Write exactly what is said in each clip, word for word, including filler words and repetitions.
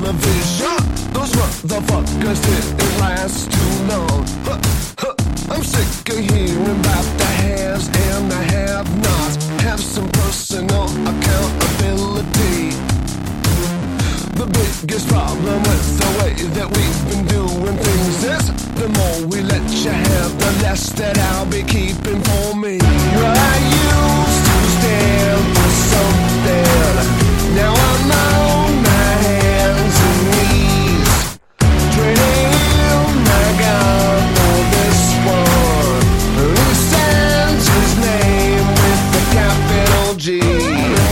television. Those motherfuckers didn't last too long. Huh, huh. I'm sick of hearing about the haves and the have-nots. Have some personal accountability. The biggest problem with the way that we've been doing things is the more we let you have, the less that I'll be keeping for me. I used to stand for something. Now I'm on my hands and knees, trading my God for this one. Who signs his name with the capital G?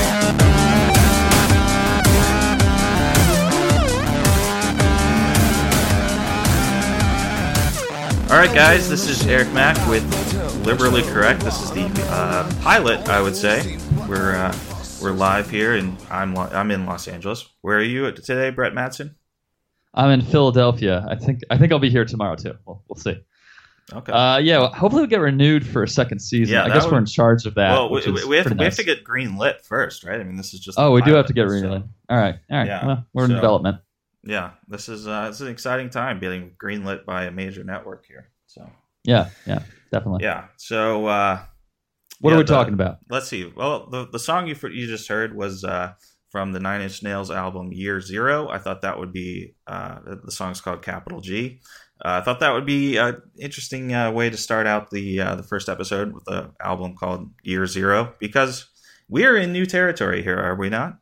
All right, guys, this is Eric Mack with Liberally Correct. This is the uh, pilot, I would say. We're uh, we're live here, and I'm lo- I'm in Los Angeles. Where are you at today, Brett Madsen? I'm in Philadelphia. I think I think I'll be here tomorrow too. We'll, we'll see. Okay. Uh, yeah. Well, hopefully we'll get renewed for a second season. Yeah, I that guess would- we're in charge of that. well, we, which is we have to, pretty we have nice. to get green lit first, right? I mean, this is just. Oh, the we do have pilot, to get so- renewed. All right. All right. Yeah. Well, we're in So- development. Yeah, this is uh, it's an exciting time getting green lit by a major network here. So Yeah. Yeah. Definitely. yeah, so uh, What yeah, are we the- talking about? Let's see. Well, the the song you you just heard was uh, from the Nine Inch Nails album Year Zero. I thought that would be uh, the song's called Capital G. Uh, I thought that would be an interesting uh, way to start out the uh, the first episode with an album called Year Zero, because we are in new territory here, are we not?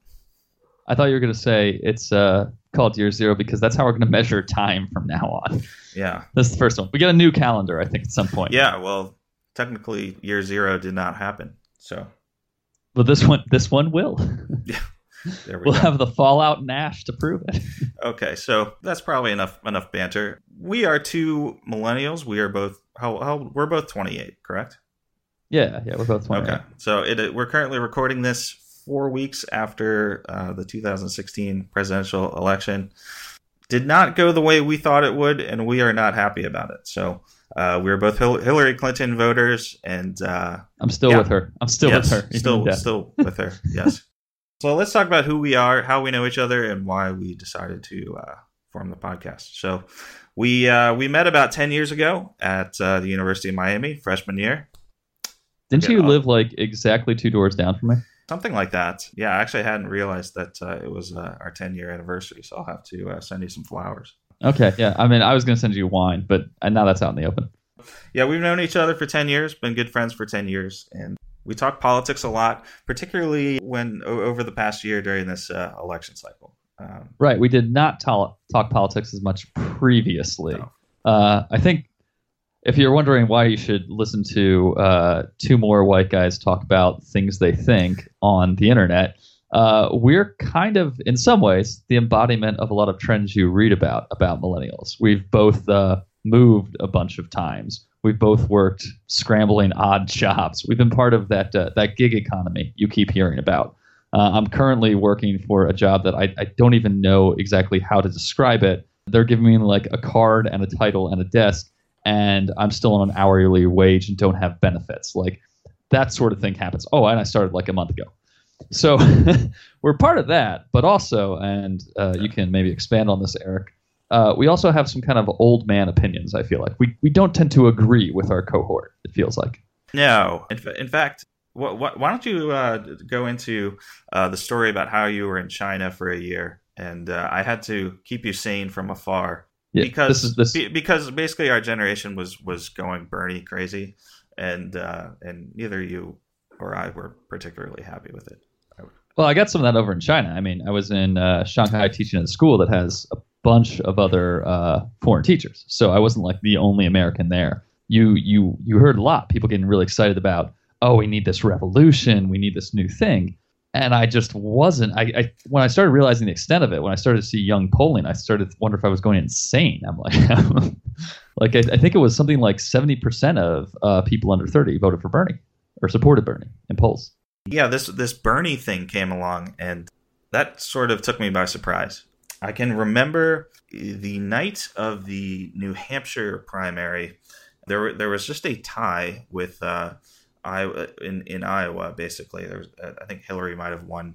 I thought you were going to say it's uh, called Year Zero because that's how we're going to measure time from now on. Yeah. This is the first one. We get a new calendar, I think, at some point. Yeah, well, technically Year Zero did not happen, so But this one, this one will. yeah, there we We'll go. have the Fallout Nash to prove it. Okay, so that's probably enough enough banter. We are two millennials. We are both how, how we're both twenty-eight, correct? Yeah. Yeah. We're both twenty. Okay, so it, we're currently recording this four weeks after uh, the two thousand sixteen presidential election. Did not go the way we thought it would, and we are not happy about it. So uh, we're both Hil- Hillary Clinton voters, and uh, I'm still Yeah. with her. I'm still yes, with her. even in still death. still with her. Yes. So let's talk about who we are, how we know each other, and why we decided to uh, form the podcast. So we uh, we met about ten years ago at uh, the University of Miami, freshman year. Didn't Okay, you I'll- live like exactly two doors down from me? Something like that. Yeah, I actually hadn't realized that uh, it was uh, our ten-year anniversary, so I'll have to uh, send you some flowers. Okay, yeah. I mean, I was going to send you wine, but uh, now that's out in the open. Yeah, we've known each other for ten years, been good friends for ten years, and we talk politics a lot, particularly when o- over the past year during this uh, election cycle. Um, Right. We did not talk, talk politics as much previously. No. Uh, I think if you're wondering why you should listen to uh, two more white guys talk about things they think on the internet, uh, we're kind of, in some ways, the embodiment of a lot of trends you read about about millennials. We've both uh, moved a bunch of times. We've both worked scrambling odd jobs. We've been part of that uh, that gig economy you keep hearing about. Uh, I'm currently working for a job that I, I don't even know exactly how to describe it. They're giving me like a card and a title and a desk, and I'm still on an hourly wage and don't have benefits. Like that sort of thing happens. Oh, and I started like a month ago. So we're part of that, but also, and uh, you can maybe expand on this, Eric, uh, we also have some kind of old man opinions, I feel like. We we don't tend to agree with our cohort, it feels like. no, in, fa- in fact, wh- wh- why don't you uh, go into uh, the story about how you were in China for a year, and uh, I had to keep you sane from afar. Yeah, because this is this. be- because basically our generation was was going Bernie crazy, and uh, and neither you or I were particularly happy with it. Well, I got some of that over in China. I mean, I was in uh, Shanghai teaching at a school that has a bunch of other uh, foreign teachers, so I wasn't like the only American there. You you you heard a lot. People getting really excited about, oh, we need this revolution, we need this new thing, and I just wasn't. I, I when I started realizing the extent of it, when I started to see young polling, I started to wonder if I was going insane. I'm like, like I, I think it was something like seventy percent of uh, people under thirty voted for Bernie or supported Bernie in polls. Yeah, this this Bernie thing came along, and that sort of took me by surprise. I can remember the night of the New Hampshire primary. There, were, there was just a tie with uh, Iowa in, in Iowa. Basically, there was, I think Hillary might have won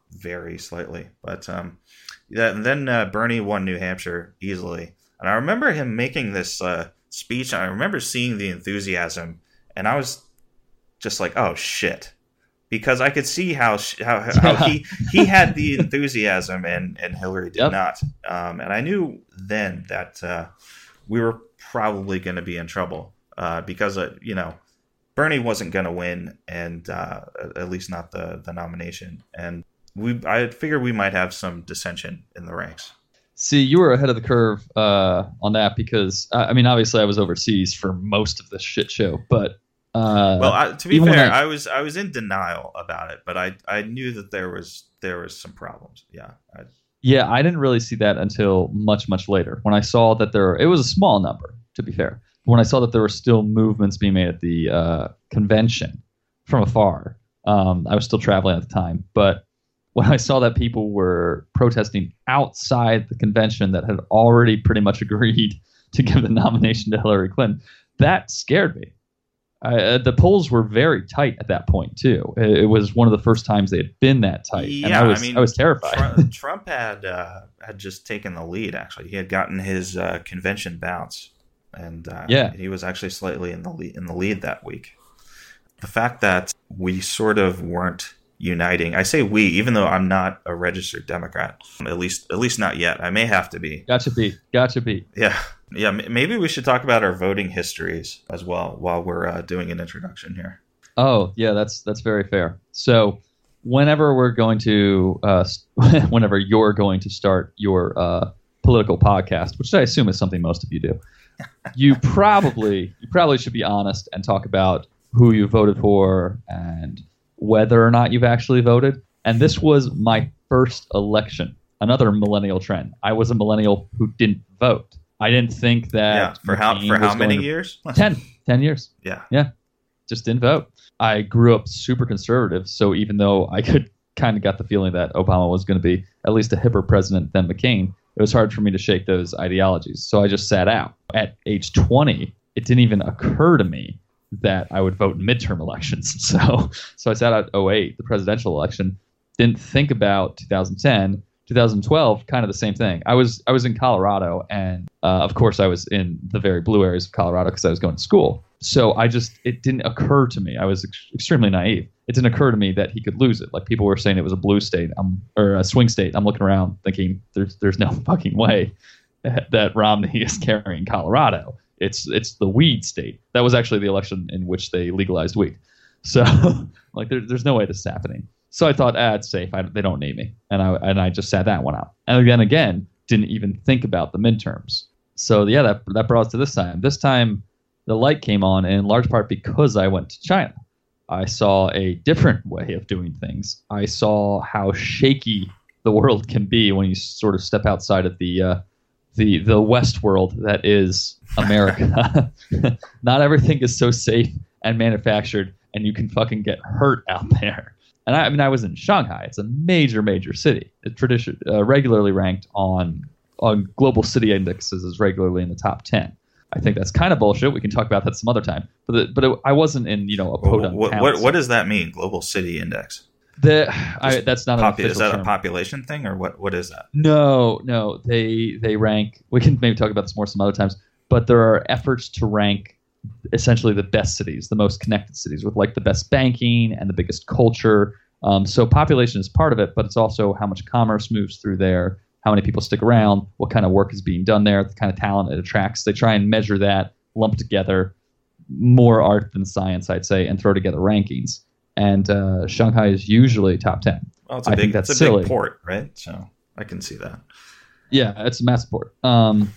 vary slightly. But um, yeah, and then uh, Bernie won New Hampshire easily. And I remember him making this uh, speech. And I remember seeing the enthusiasm. And I was just like, oh, shit. Because I could see how how, how he, he had the enthusiasm and, and Hillary did yep. not. Um, and I knew then that uh, we were probably going to be in trouble uh, because, uh, you know, Bernie wasn't going to win, and uh, at least not the, the nomination. And we I figured we might have some dissension in the ranks. See, you were ahead of the curve uh, on that because, uh, I mean, obviously I was overseas for most of this shit show, but Uh, well, I, to be fair, I, I was I was in denial about it, but I, I knew that there was there was some problems. Yeah, I, yeah, I didn't really see that until much much later when I saw that there. It was a small number, to be fair. When I saw that there were still movements being made at the uh, convention from afar, um, I was still traveling at the time. But when I saw that people were protesting outside the convention that had already pretty much agreed to give the nomination to Hillary Clinton, that scared me. Uh, the polls were very tight at that point too. It, it was one of the first times they had been that tight, yeah, and I was I, mean, I was terrified. Trump, Trump had uh, had just taken the lead. Actually, he had gotten his uh, convention bounce, and uh, yeah. he was actually slightly in the lead, in the lead that week. The fact that we sort of weren't uniting. I say we, even though I'm not a registered Democrat, at least at least not yet. I may have to be. Gotcha, be. Gotcha, be. Yeah. Yeah, maybe we should talk about our voting histories as well while we're uh, doing an introduction here. Oh, yeah, that's that's very fair. So whenever we're going to, uh, whenever you're going to start your uh, political podcast, which I assume is something most of you do, you probably you probably should be honest and talk about who you voted for and whether or not you've actually voted. And this was my first election, another millennial trend. I was a millennial who didn't vote. I didn't think that. Yeah, for how for how many years? ten, ten years. Yeah. Yeah. Just didn't vote. I grew up super conservative, so even though I could kind of got the feeling that Obama was going to be at least a hipper president than McCain, it was hard for me to shake those ideologies. So I just sat out. At age twenty, it didn't even occur to me that I would vote in midterm elections. So so I sat out oh eight, the presidential election, didn't think about two thousand ten. twenty twelve, kind of the same thing. I was I was in Colorado, and uh, of course I was in the very blue areas of Colorado because I was going to school. So I just it didn't occur to me. I was ex- extremely naive. It didn't occur to me that he could lose it. Like people were saying it was a blue state, um, or a swing state. I'm looking around thinking there's there's no fucking way that Romney is carrying Colorado. It's it's the weed state. That was actually the election in which they legalized weed. So like there, there's no way this is happening. So I thought, ah, it's safe. I, they don't need me, and I and I just sat that one out. And then again, didn't even think about the midterms. So yeah, that that brought us to this time. This time, the light came on in large part because I went to China. I saw a different way of doing things. I saw how shaky the world can be when you sort of step outside of the uh, the the West world that is America. Not everything is so safe and manufactured, and you can fucking get hurt out there. And I, I mean, I was in Shanghai. It's a major, major city. It tradition uh, regularly ranked on on global city indexes is regularly in the top ten. I think that's kind of bullshit. We can talk about that some other time. But the, but it, I wasn't in you know a podunk what, town, what, so. what does that mean? Global city index? The I, that's not Popu- an official is that term. a population thing or what? What is that? No, no. They they rank. We can maybe talk about this more some other times. But there are efforts to rank essentially the best cities, the most connected cities, with like the best banking and the biggest culture. Um, so population is part of it, but it's also how much commerce moves through there, how many people stick around, what kind of work is being done there, the kind of talent it attracts. They try and measure that, lump together more art than science, I'd say, and throw together rankings. And uh, Shanghai is usually top ten. Well, it's a I big, think that's it's a silly. big port, right? So I can see that. Yeah, it's a massive port. Um,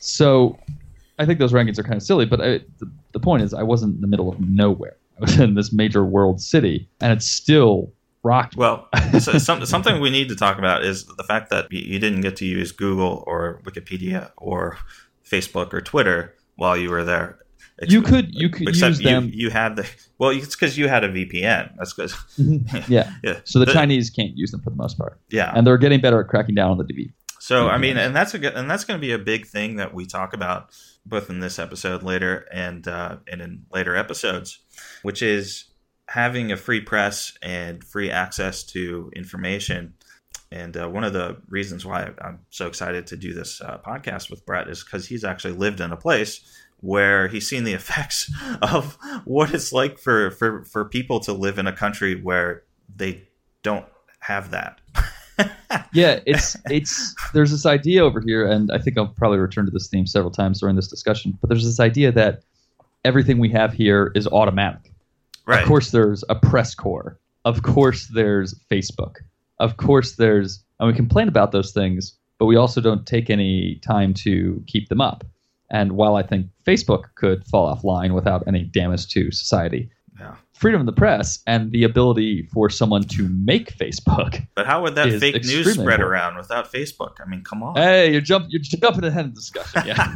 so I think those rankings are kind of silly, but I, the, the point is I wasn't in the middle of nowhere. I was in this major world city, and it's still rocked. Well, so some, something we need to talk about is the fact that you, you didn't get to use Google or Wikipedia or Facebook or Twitter while you were there. Ex- you could you could except use you, them. You had the well. It's because you had a V P N. That's because yeah. yeah. So the, the Chinese can't use them for the most part. Yeah, and they're getting better at cracking down on the D V. So I mean, and that's a good, and that's going to be a big thing that we talk about both in this episode later and uh, and in later episodes, which is having a free press and free access to information And uh, one of the reasons why I'm so excited to do this uh, podcast with Brett is because he's actually lived in a place where he's seen the effects of what it's like for, for, for people to live in a country where they don't have that. Yeah, it's it's there's this idea over here, and I think I'll probably return to this theme several times during this discussion, but there's this idea that everything we have here is automatic. Right. Of course there's a press corps. Of course there's Facebook. Of course there's, and we complain about those things, but we also don't take any time to keep them up. And while I think Facebook could fall offline without any damage to society, Yeah. freedom of the press and the ability for someone to make Facebook. But how would that is fake news extremely spread important. around without Facebook? I mean, come on. Hey, you're jump, you're jumping ahead of the discussion. Yeah.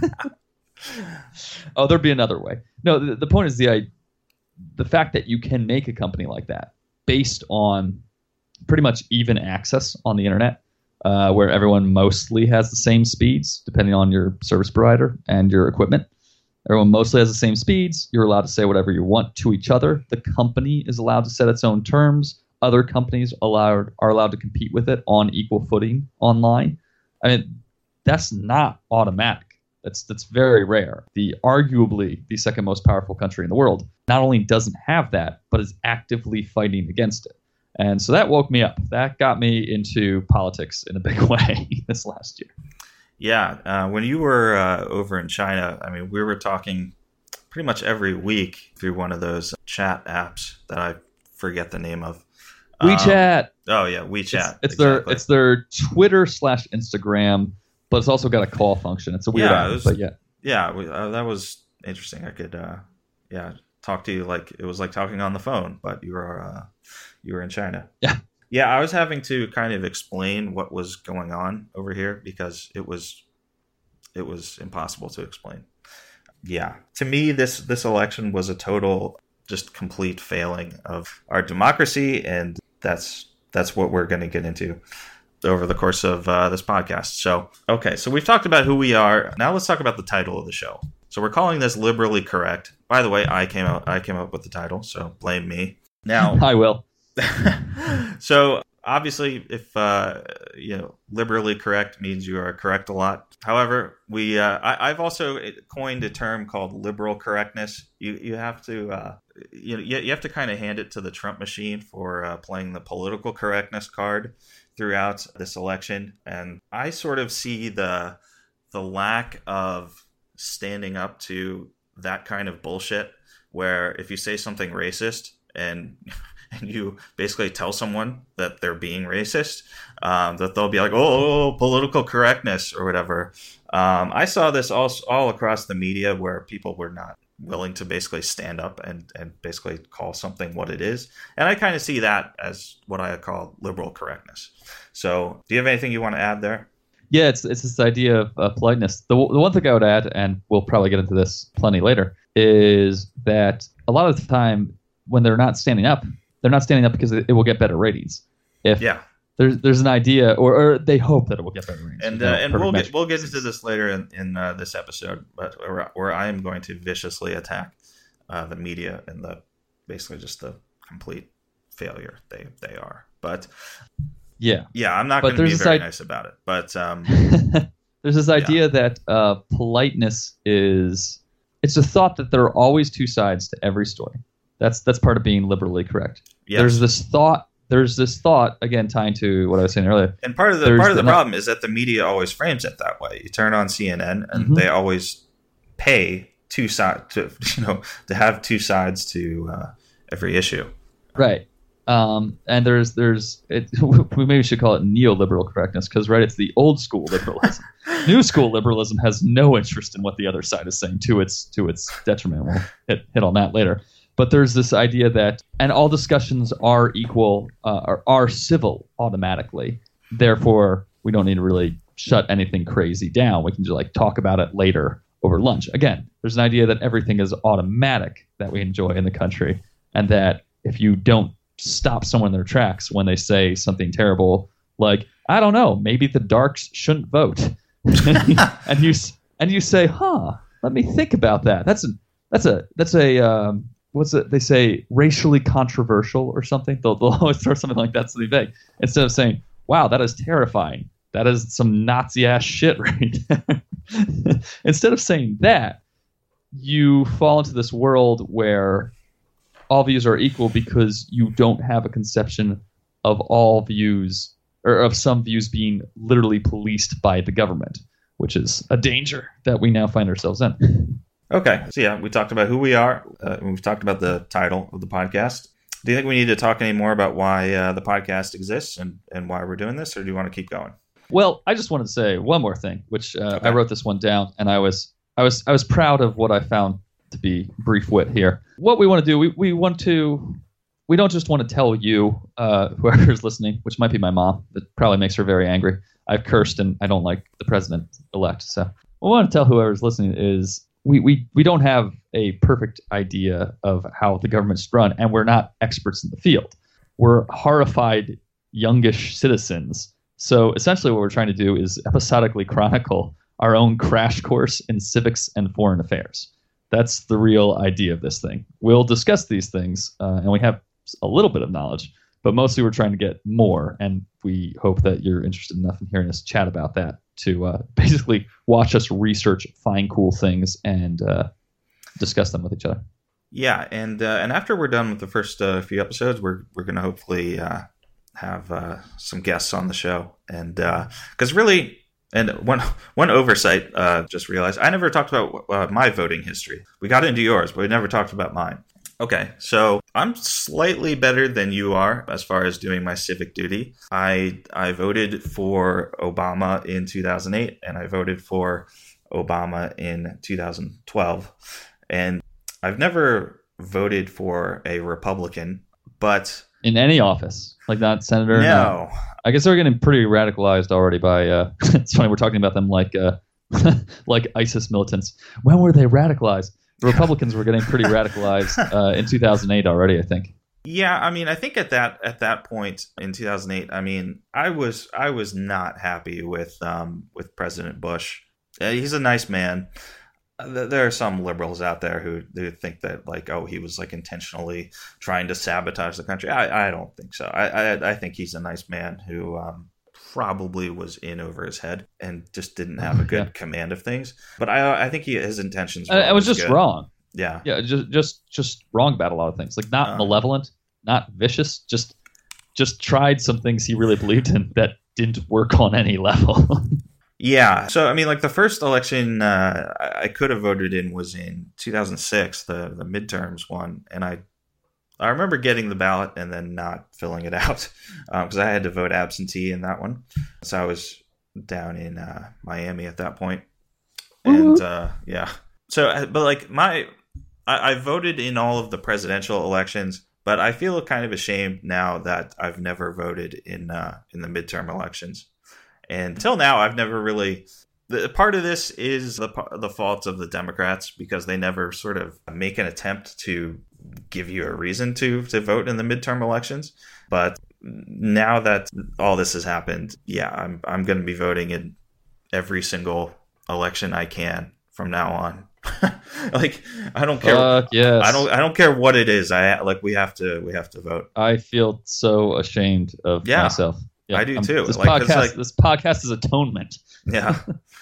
Oh, there'd be another way. No, the, the point is the I, the fact that you can make a company like that based on pretty much even access on the internet, uh, where everyone mostly has the same speeds, depending on your service provider and your equipment. Everyone mostly has the same speeds. You're allowed to say whatever you want to each other. The company is allowed to set its own terms. Other companies allowed are allowed to compete with it on equal footing online. I mean, that's not automatic. That's that's very rare. The arguably the second most powerful country in the world not only doesn't have that, but is actively fighting against it. And so that woke me up. That got me into politics in a big way this last year. Yeah, uh, when you were uh, over in China, I mean, we were talking pretty much every week through one of those chat apps that I forget the name of. WeChat. Um, oh yeah, WeChat. It's, it's exactly. their it's their Twitter slash Instagram, but it's also got a call function. It's a weird Yeah, app, it was- but yeah. Yeah, we, uh, that was interesting. I could, uh, yeah, talk to you like it was like talking on the phone, but you were uh, you were in China. Yeah. Yeah, I was having to kind of explain what was going on over here because it was it was impossible to explain. Yeah, to me, this this election was a total, just complete failing of our democracy, and that's that's what we're going to get into over the course of uh, this podcast. So, okay, so we've talked about who we are. Now let's talk about the title of the show. So we're calling this Liberally Correct. By the way, I came out I came up with the title, so blame me. Now, I will. so obviously, if uh, you know, liberally correct means you are correct a lot. However, we uh, I, I've also coined a term called liberal correctness. You you have to uh, you know you, you have to kind of hand it to the Trump machine for uh, playing the political correctness card throughout this election, and I sort of see the the lack of standing up to that kind of bullshit. Where if you say something racist and and you basically tell someone that they're being racist, um, that they'll be like, oh, political correctness or whatever. Um, I saw this all, all across the media where people were not willing to basically stand up and, and basically call something what it is. And I kind of see that as what I call liberal correctness. So do you have anything you want to add there? Yeah, it's it's this idea of uh, politeness. The, the one thing I would add, and we'll probably get into this plenty later, is that a lot of the time when they're not standing up, they're not standing up because it, it will get better ratings. If Yeah. there's there's an idea, or, or they hope that it will get better ratings. And There's uh, no and perfect we'll get metric. we'll get into this later in in uh, this episode, but where, where I am going to viciously attack uh, the media and the basically just the complete failure they they are. But Yeah. yeah, I'm not But going to be there's this very i- nice about it. But um, There's this idea that uh, politeness is it's a thought that there are always two sides to every story. That's that's part of being liberally correct. yes. There's this thought. There's this thought again, tying to what I was saying earlier. and part of the there's part of the the- problem is that the media always frames it that way. You turn on C N N and Mhm. they always pay two sides to you know to have two sides to uh, every issue. Right. Um, and there's there's it, we maybe should call it neoliberal correctness because right, it's the old school liberalism. New school liberalism has no interest in what the other side is saying to its to its detriment. We'll hit hit on that later. But there's this idea that and all discussions are equal uh, are, are civil automatically. Therefore, we don't need to really shut anything crazy down. We can just like talk about it later over lunch. Again, there's an idea that everything is automatic that we enjoy in the country, and that if you don't stop someone in their tracks when they say something terrible, like I don't know, maybe the darks shouldn't vote, and you and you say, "Huh, let me think about that." That's a that's a that's a um, what's it? They say racially controversial or something. They'll, they'll always throw something like that to the vague instead of saying, wow, that is terrifying. That is some Nazi ass shit right there. Instead of saying that, you fall into this world where all views are equal because you don't have a conception of all views, or of some views being literally policed by the government, which is a danger that we now find ourselves in. Okay, so yeah, we talked about who we are. Uh, we've talked about the title of the podcast. Do you think we need to talk any more about why uh, the podcast exists and, and why we're doing this, or do you want to keep going? Well, I just wanted to say one more thing, which uh, Okay. I wrote this one down, and I was I was I was proud of what I found to be brief wit here. What we want to do, we, we want to we don't just want to tell you, uh, whoever's listening, which might be my mom, that probably makes her very angry. I've cursed and I don't like the president elect. So what we want to tell whoever's listening is we, we, we don't have a perfect idea of how the government's run, and we're not experts in the field. We're horrified youngish citizens. So essentially what we're trying to do is episodically chronicle our own crash course in civics and foreign affairs. That's the real idea of this thing. We'll discuss these things, uh, and we have a little bit of knowledge, but mostly we're trying to get more, and we hope that you're interested enough in hearing us chat about that to uh, basically watch us research, find cool things, and uh, discuss them with each other. Yeah, and uh, and after we're done with the first uh, few episodes, we're we're going to hopefully uh, have uh, some guests on the show, and because uh, really, and one one oversight, uh, just realized I never talked about uh, my voting history. We got into yours, but we never talked about mine. Okay, so I'm slightly better than you are as far as doing my civic duty. I I voted for Obama in two thousand eight, and I voted for Obama in two thousand twelve, and I've never voted for a Republican, but in any office, like not senator. No, I guess they're getting pretty radicalized already by. Uh, it's funny we're talking about them like uh, like ISIS militants. When were they radicalized? The Republicans were getting pretty radicalized uh, in two thousand eight already, I think. Yeah, I mean, I think at that at that point in two thousand eight, I mean, I was I was not happy with um, with President Bush. Uh, he's a nice man. Uh, there are some liberals out there who, who think that, like, oh, he was like intentionally trying to sabotage the country. I, I don't think so. I, I I think he's a nice man who um, probably was in over his head and just didn't have a good yeah. command of things. But I I think he, his intentions were I, I was just good. wrong. Yeah. Yeah, just just just wrong about a lot of things. Like not Um, malevolent, not vicious, just just tried some things he really believed in that didn't work on any level. Yeah. So, I mean, like the first election uh, I I could have voted in was in two thousand six, the, the midterms one. And I I remember getting the ballot and then not filling it out because um, I had to vote absentee in that one. So I was down in uh, Miami at that point. And uh, yeah. So, uh, but like my, I, I voted in all of the presidential elections, but I feel kind of ashamed now that I've never voted in uh, in the midterm elections. And until now, I've never really. The part of this is the the fault of the Democrats because they never sort of make an attempt to give you a reason to to vote in the midterm elections. But now that all this has happened, yeah, I'm I'm going to be voting in every single election I can from now on. Like I don't care. Fuck yes. I don't I don't care what it is. I like we have to we have to vote. I feel so ashamed of Yeah. myself. Yeah, I do I'm- too. This Like, 'cause, podcast, like- this podcast is atonement. Yeah.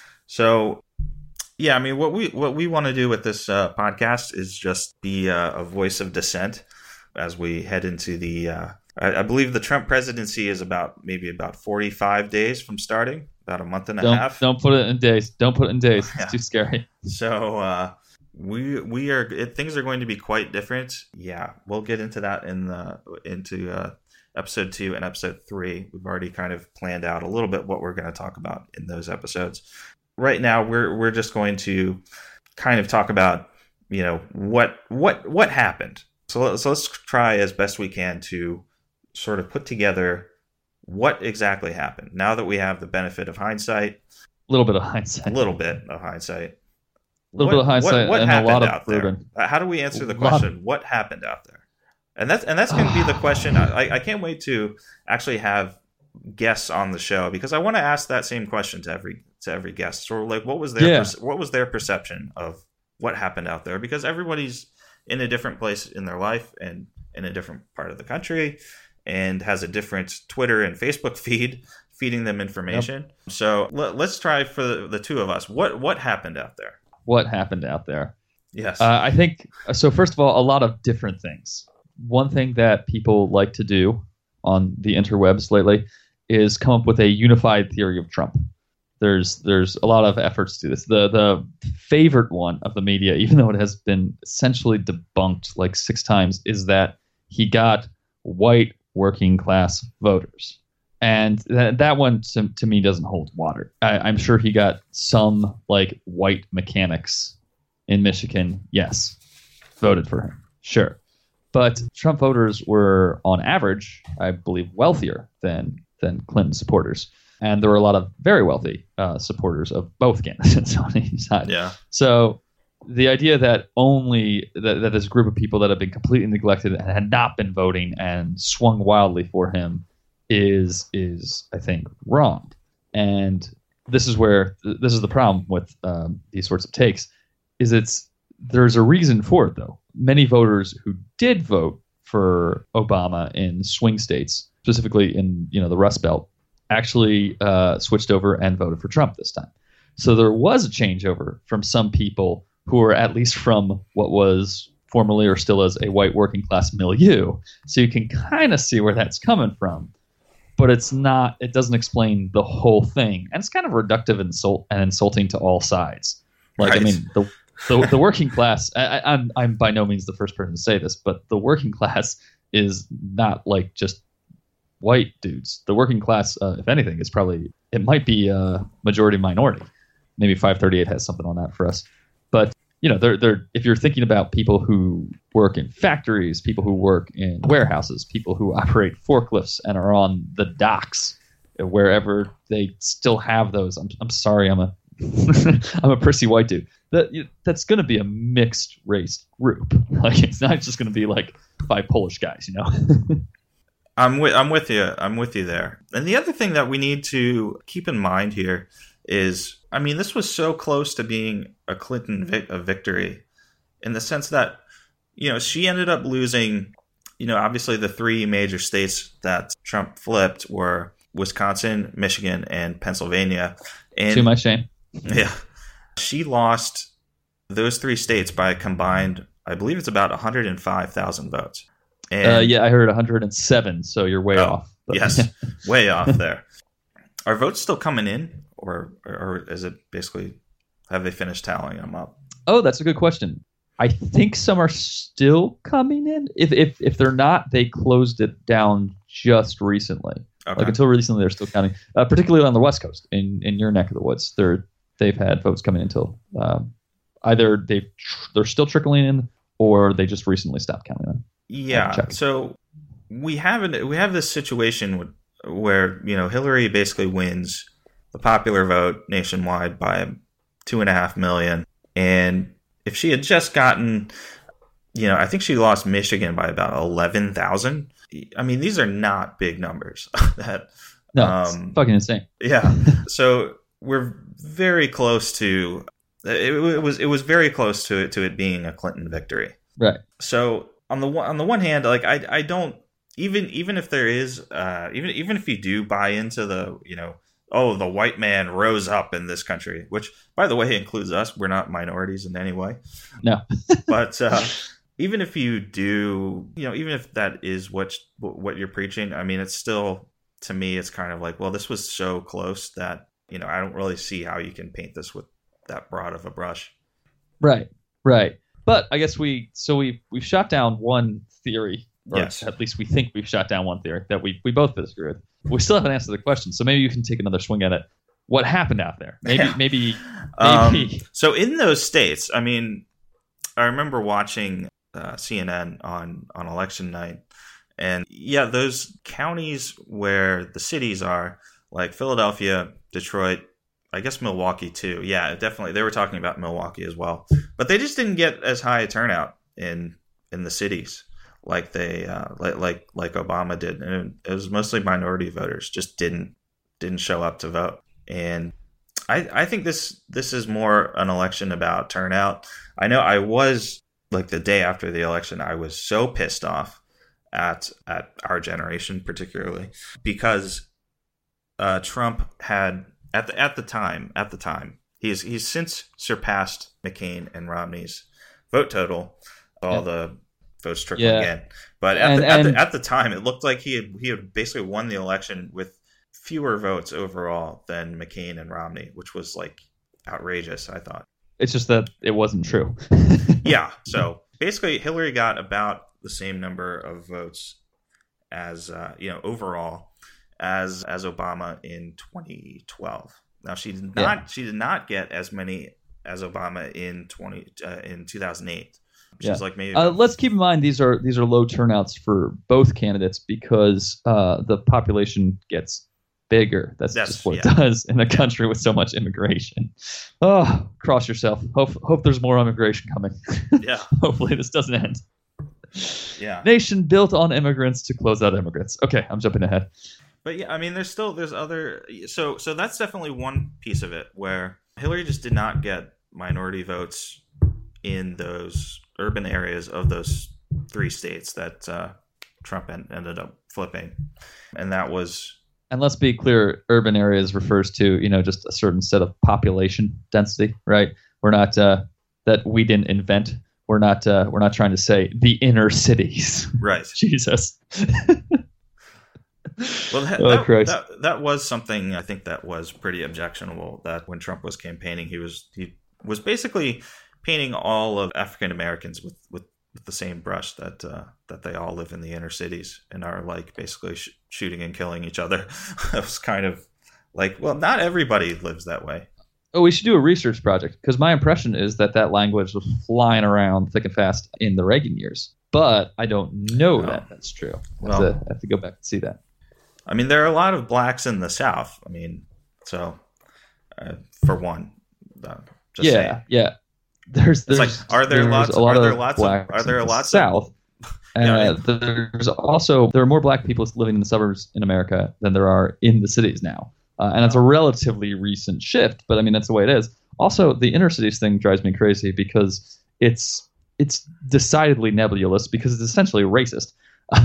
So, yeah, I mean, what we what we want to do with this uh, podcast is just be uh, a voice of dissent as we head into the. Uh, I, I believe the Trump presidency is about maybe about forty-five days from starting, about a month and a Don't half. don't put it in days. Don't put it in days. It's Yeah. too scary. So uh, we we are it, things are going to be quite different. Yeah, we'll get into that in the into uh, episode two and episode three. We've already kind of planned out a little bit what we're going to talk about in those episodes. Right now, we're we're just going to kind of talk about you know what what what happened. So let- so let's try as best we can to sort of put together what exactly happened. Now that we have the benefit of hindsight, A little bit of hindsight. a little bit of hindsight. A little bit of hindsight What, what and a happened lot of out there? bourbon. Uh, How do we answer the A lot question? What happened out there? And that's and that's going to be the question. I, I can't wait to actually have guests on the show because I want to ask that same question to every to every guest. So, like, what was their Yeah. perce- what was their perception of what happened out there? Because everybody's in a different place in their life and in a different part of the country, and has a different Twitter and Facebook feed feeding them information. Yep. So let, let's try for the, the two of us. What what happened out there? What happened out there? Yes. Uh, I think, so first of all, a lot of different things. One thing that people like to do on the interwebs lately is come up with a unified theory of Trump. There's there's a lot of efforts to do this. The the favorite one of the media, even though it has been essentially debunked like six times, is that he got white working class voters. And that that one to, to me doesn't hold water. I, I'm sure he got some like white mechanics in Michigan, yes, voted for him, sure. But Trump voters were, on average, I believe, wealthier than than Clinton supporters. And there were a lot of very wealthy uh, supporters of both candidates on each side. Yeah. So the idea that only that, that this group of people that have been completely neglected and had not been voting and swung wildly for him is, is I think, wrong. And this is where this is the problem with um, these sorts of takes, is it's there's a reason for it, though. Many voters who did vote for Obama in swing states, specifically in you know the Rust Belt, actually uh, switched over and voted for Trump this time. So there was a changeover from some people who were at least from what was formerly or still is a white working class milieu. So you can kind of see where that's coming from. But it's not. It doesn't explain the whole thing, and it's kind of reductive and insult and insulting to all sides. Like right. I mean, the the, the working class. I, I'm I'm by no means the first person to say this, but the working class is not like just white dudes. The working class, uh, if anything, is probably it might be a majority minority. Maybe five thirty-eight has something on that for us, but. You know, they're they're if you're thinking about people who work in factories, people who work in warehouses, people who operate forklifts and are on the docks, wherever they still have those. I'm I'm sorry, I'm a I'm a prissy white dude. That that's going to be a mixed race group. Like it's not just going to be like five Polish guys, you know. I'm with I'm with you. I'm with you there. And the other thing that we need to keep in mind here is, I mean, this was so close to being a Clinton vic- a victory in the sense that, you know, she ended up losing, you know, obviously the three major states that Trump flipped were Wisconsin, Michigan, and Pennsylvania. And to my shame. Yeah. She lost those three states by a combined, I believe it's about one hundred five thousand votes. And, uh, yeah, I heard one hundred seven, so you're way oh, off. But. Yes, way off there. Are votes still coming in? Or, or is it basically, have they finished tallying them up? Oh, that's a good question. I think some are still coming in. If if if they're not, they closed it down just recently. Okay. Like until recently, they're still counting. Uh, particularly on the West Coast, in, in your neck of the woods, they're they've had votes coming in until um, either they tr- they're still trickling in, or they just recently stopped counting them. Yeah. So we have an, we have this situation with, where you know Hillary basically wins the popular vote nationwide by two and a half million. And if she had just gotten, you know, I think she lost Michigan by about eleven thousand. I mean, these are not big numbers. that No, um, it's fucking insane. Yeah. So we're very close to, it, it was, it was very close to it, to it being a Clinton victory. Right. So on the one, on the one hand, like I, I don't, even, even if there is, uh, even, even if you do buy into the, you know, oh, the white man rose up in this country, which, by the way, includes us. We're not minorities in any way. No. But uh, even if you do, you know, even if that is what what you're preaching, I mean, it's still, to me, it's kind of like, well, this was so close that, you know, I don't really see how you can paint this with that broad of a brush. Right, right. But I guess we, so we, we've shot down one theory. Or yes. At least we think we've shot down one theory that we, we both disagree with. We still haven't answered the question, so maybe you can take another swing at it. What happened out there? Maybe, yeah. maybe, Um, maybe. so in those states, I mean, I remember watching uh, C N N on, on election night, and yeah, those counties where the cities are, like Philadelphia, Detroit, I guess Milwaukee too. Yeah, definitely. They were talking about Milwaukee as well, but they just didn't get as high a turnout in in the cities. Like they, uh, like like like Obama did, and it was mostly minority voters just didn't didn't show up to vote. And I I think this this is more an election about turnout. I know I was like the day after the election, I was so pissed off at at our generation, particularly because uh, Trump had at the at the time at the time he's he's since surpassed McCain and Romney's vote total, all yeah. the votes trickling yeah. in. But at, and, the, at, and, the, at the time, it looked like he had he had basically won the election with fewer votes overall than McCain and Romney, which was like outrageous, I thought. It's just that it wasn't true. Yeah. So basically, Hillary got about the same number of votes as uh, you know overall as as Obama in twenty twelve. Now she did not yeah. she did not get as many as Obama in twenty uh, in two thousand eight. She's yeah. like maybe. Uh, let's keep in mind these are these are low turnouts for both candidates because uh, the population gets bigger. That's, That's just what yeah. it does in a country with so much immigration. Oh, cross yourself. Hope hope there's more immigration coming. Yeah. Hopefully this doesn't end. Yeah. Nation built on immigrants to close out immigrants. Okay, I'm jumping ahead. But yeah, I mean, there's still there's other. So so that's definitely one piece of it where Hillary just did not get minority votes in those urban areas of those three states that uh, Trump en- ended up flipping, and that was. And let's be clear, urban areas refers to, you know, just a certain set of population density, right? We're not uh, that we didn't invent. We're not uh, we're not trying to say the inner cities. Right. Jesus. Well, that, oh, that, that that was something I think that was pretty objectionable. That when Trump was campaigning, he was he was basically painting all of African Americans with, with, with the same brush that uh, that they all live in the inner cities and are like basically sh- shooting and killing each other. It was kind of like, well, not everybody lives that way. Oh, we should do a research project because my impression is that that language was flying around thick and fast in the Reagan years, but I don't know no. that that's true. I well, have, to, I have to go back and see that. I mean, there are a lot of blacks in the South. I mean, so uh, for one, uh, just yeah, saying. yeah. There's, there's it's like, are there lots? A lot are there of lots? Of, are there lots South? Of, yeah, uh, there's also there are more black people living in the suburbs in America than there are in the cities now, uh, and it's a relatively recent shift. But I mean, that's the way it is. Also, the inner cities thing drives me crazy because it's it's decidedly nebulous because it's essentially racist,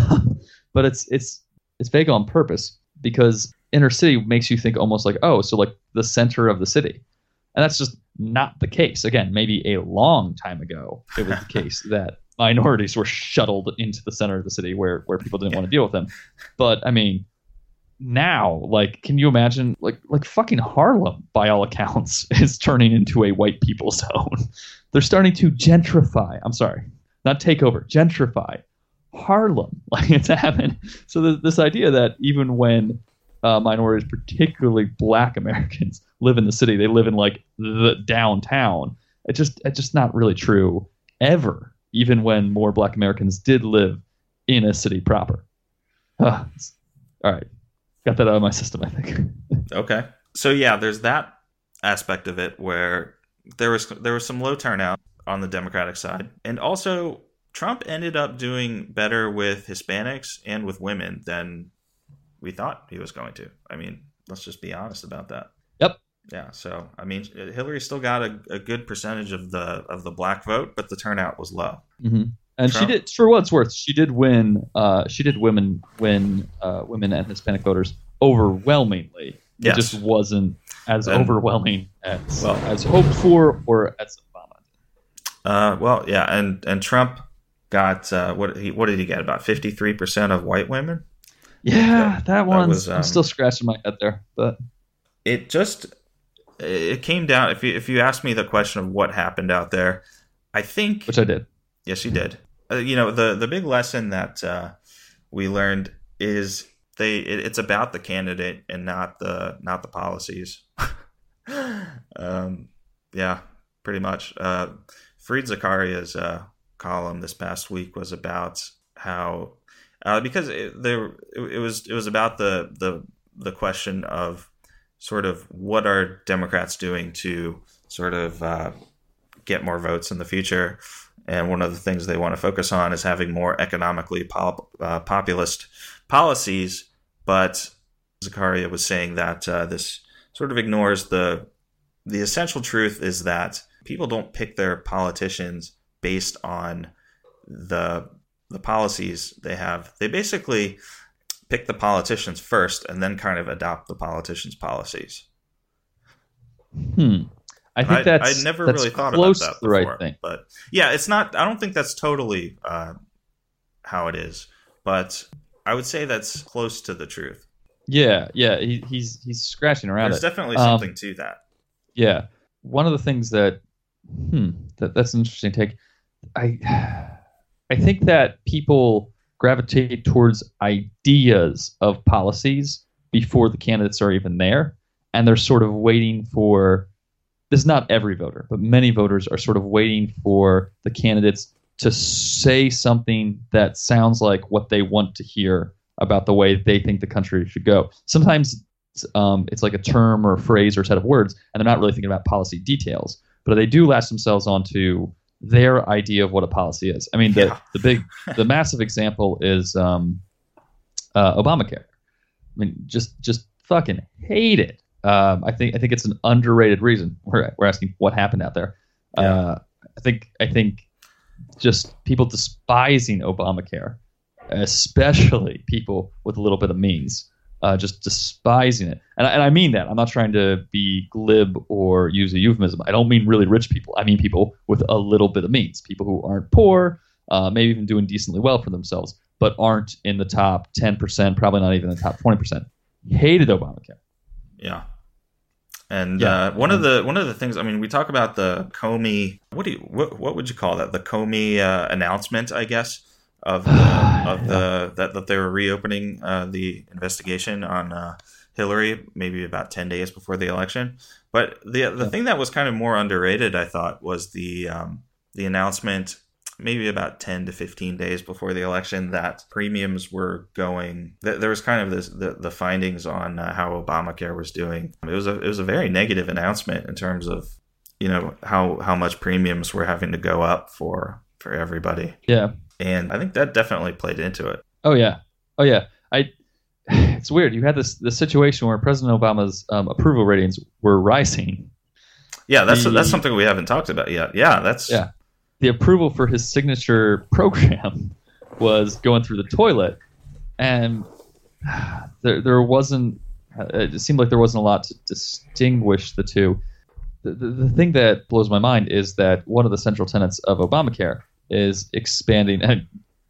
but it's it's it's vague on purpose because inner city makes you think almost like, oh, so like the center of the city, and that's just not the case. Again, maybe a long time ago, it was the case that minorities were shuttled into the center of the city where, where people didn't want to deal with them. But I mean, now, like, can you imagine, like, like fucking Harlem, by all accounts, is turning into a white people zone. They're starting to gentrify. I'm sorry, not take over, gentrify Harlem. Like, it's happened. So th- this idea that even when uh, minorities, particularly black Americans, live in the city, they live in like the downtown. It just it's just not really true ever, even when more black Americans did live in a city proper. Uh, all right. Got that out of my system, I think. Okay. So yeah, there's that aspect of it where there was there was some low turnout on the Democratic side. And also Trump ended up doing better with Hispanics and with women than we thought he was going to. I mean, let's just be honest about that. Yep. Yeah, so I mean, Hillary still got a, a good percentage of the of the black vote, but the turnout was low. Mm-hmm. And Trump, she did, for what it's worth, she did win. Uh, she did women win uh, women and Hispanic voters overwhelmingly. It yes. just wasn't as and, overwhelming as well, as hoped for or as Obama. Uh, well, yeah, and and Trump got uh, what he what did he get? About fifty-three percent of white women. Yeah, that, that one's. That was, um, I'm still scratching my head there, but it just. It came down, if you if you ask me the question of what happened out there, I think... Which I did. Yes, you did. Uh, you know, the, the big lesson that uh, we learned is they it, it's about the candidate and not the not the policies. um, yeah, pretty much. Uh, Fareed Zakaria's uh, column this past week was about how... Uh, because it, there, it, it was it was about the the the question of sort of what are Democrats doing to sort of uh, get more votes in the future. And one of the things they want to focus on is having more economically pop, uh, populist policies. But Zakaria was saying that uh, this sort of ignores the the essential truth is that people don't pick their politicians based on the the policies they have, they basically pick the politicians first and then kind of adopt the politicians' policies. Hmm. I think I, that's I never that's really thought close about that to the before, right thing. But yeah, it's not. I don't think that's totally uh, how it is, but I would say that's close to the truth. Yeah, yeah, he, he's he's scratching around There's it. definitely Um, something to that. Yeah, one of the things that, hmm, that that's an interesting take. I, I think that people gravitate towards ideas of policies before the candidates are even there, and they're sort of waiting for. This is not every voter, but many voters are sort of waiting for the candidates to say something that sounds like what they want to hear about the way they think the country should go. Sometimes um, it's like a term or a phrase or a set of words, and they're not really thinking about policy details, but they do latch themselves onto their idea of what a policy is. I mean, the, Yeah. the big, the massive example is um, uh, Obamacare. I mean, just just fucking hate it. Um, I think I think it's an underrated reason. We're we're asking what happened out there. Yeah. Uh, I think I think just people despising Obamacare, especially people with a little bit of means, uh, just despising it. And I, and I mean that. I'm not trying to be glib or use a euphemism. I don't mean really rich people. I mean people with a little bit of means, people who aren't poor, uh, maybe even doing decently well for themselves, but aren't in the top ten percent, probably not even the top twenty percent. Hated Obamacare. Yeah. And Yeah. uh, one of the one of the things, I mean, we talk about the Comey. What do you what, what would you call that? The Comey uh, announcement, I guess, of the, of the that, that they were reopening uh, the investigation on uh, Hillary, maybe about ten days before the election. But the the Yeah. thing that was kind of more underrated, I thought, was the um, the announcement. Maybe about ten to fifteen days before the election, that premiums were going. Th- there was kind of this, the the findings on uh, how Obamacare was doing. It was a it was a very negative announcement in terms of, you know, how how much premiums were having to go up for for everybody. Yeah. And I think that definitely played into it. Oh yeah. Oh yeah. I. It's weird. You had this this situation where President Obama's um, approval ratings were rising. Yeah, that's The- that's something we haven't talked about yet. Yeah, that's Yeah. The approval for his signature program was going through the toilet, and there there wasn't. It seemed like there wasn't a lot to distinguish the two. The, the, the thing that blows my mind is that one of the central tenets of Obamacare is expanding. And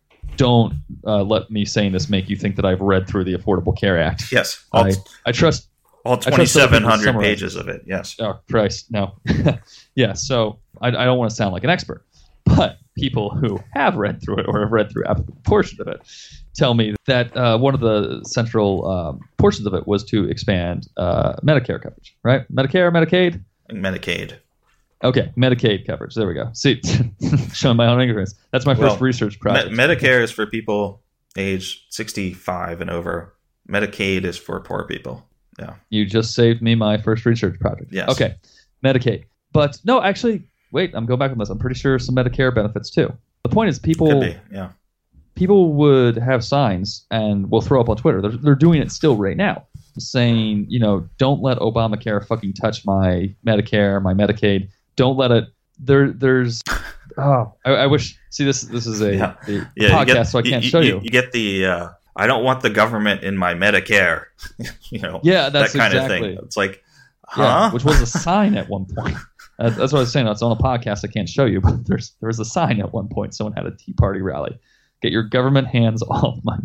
don't uh, let me saying this make you think that I've read through the Affordable Care Act. yes, all, I, I trust. all trust other twenty-seven people to hundred summarize. pages of it. Yes. Oh Christ, no. Yeah, so I, I don't want to sound like an expert. But people who have read through it or have read through a portion of it tell me that uh, one of the central um, portions of it was to expand uh, Medicare coverage, right? Medicare, Medicaid? Medicaid. Okay, Medicaid coverage. There we go. See, showing my own ignorance. That's my first Well, research Me- project. Medicare is for people age sixty-five and over. Medicaid is for poor people. Yeah. You just saved me my first research project. Yes. Okay, Medicaid. But no, actually, wait, I'm going back on this. I'm pretty sure some Medicare benefits too. The point is people... Could be. Yeah. people would have signs and will throw up on Twitter. They're, they're doing it still right now, saying, you know, don't let Obamacare fucking touch my Medicare, my Medicaid. Don't let it. There, there's. Oh, I, I wish. See, this this is a, Yeah. a Yeah. you podcast, get, so I can't you, show you. you. You get the. Uh, I don't want the government in my Medicare. you know. Yeah, that's that kind exactly. of thing. It's like, huh? Yeah, which was a sign at one point. Uh, that's what I was saying. It's on a podcast. I can't show you, but there's there was a sign at one point. Someone had a Tea Party rally. Get your government hands off my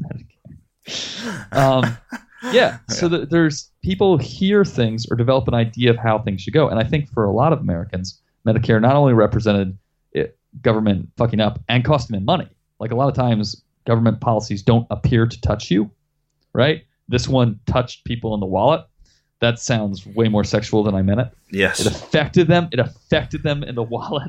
Medicare. Um, yeah. So the, there's people hear things or develop an idea of how things should go, and I think for a lot of Americans, Medicare not only represented it, government fucking up and costing them money. Like a lot of times, government policies don't appear to touch you, right? This one touched people in the wallet. That sounds way more sexual than I meant it. Yes. It affected them. It affected them in the wallet.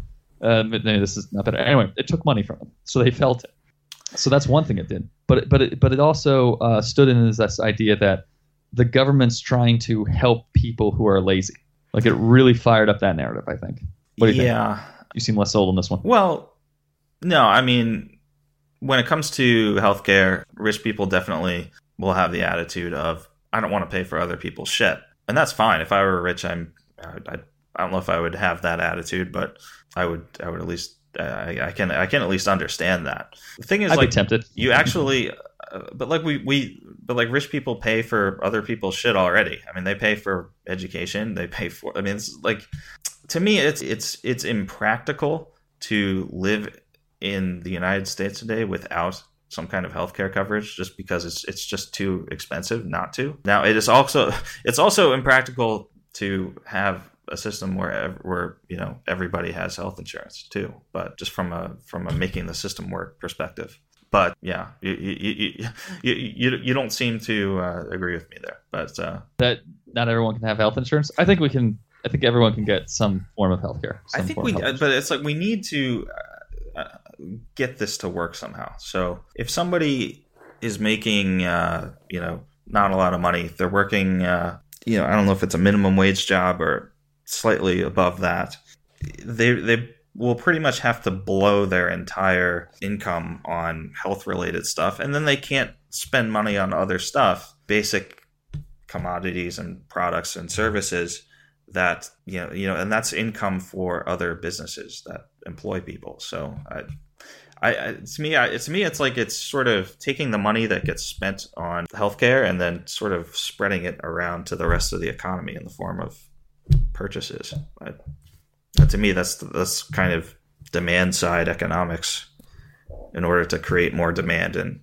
Um, but no, this is not better. Anyway, it took money from them, so they felt it. So that's one thing it did. But it, but it, but it also uh, stood in as this idea that the government's trying to help people who are lazy. Like it really fired up that narrative, I think. What do you think? yeah. You seem less sold on this one. Well, no, I mean, when it comes to healthcare, rich people definitely will have the attitude of, I don't want to pay for other people's shit. And that's fine. If I were rich, I'm, I, I don't know if I would have that attitude, but I would, I would at least I, I can I can at least understand that. The thing is, I'd like, be tempted. you actually, uh, but like we, we, but like rich people pay for other people's shit already. I mean, they pay for education. They pay for. I mean, it's like, to me, it's it's it's impractical to live in the United States today without some kind of healthcare coverage, just because it's it's just too expensive not to. Now, it is also it's also impractical to have a system where where you know everybody has health insurance too, but just from a from a making the system work perspective. But yeah, you you you you, you don't seem to uh, agree with me there. But uh, that not everyone can have health insurance. I think we can. I think everyone can get some form of healthcare. I think we, but it's like we need to uh, get this to work somehow. So if somebody is making uh, you know not a lot of money, they're working uh, you know I don't know if it's a minimum wage job or slightly above that, they they will pretty much have to blow their entire income on health related stuff, and then they can't spend money on other stuff, basic commodities and products and services that you know you know and that's income for other businesses that employ people. So I I, I to me I, to me it's like it's sort of taking the money that gets spent on healthcare and then sort of spreading it around to the rest of the economy in the form of purchases. But to me, that's that's kind of demand side economics in order to create more demand, and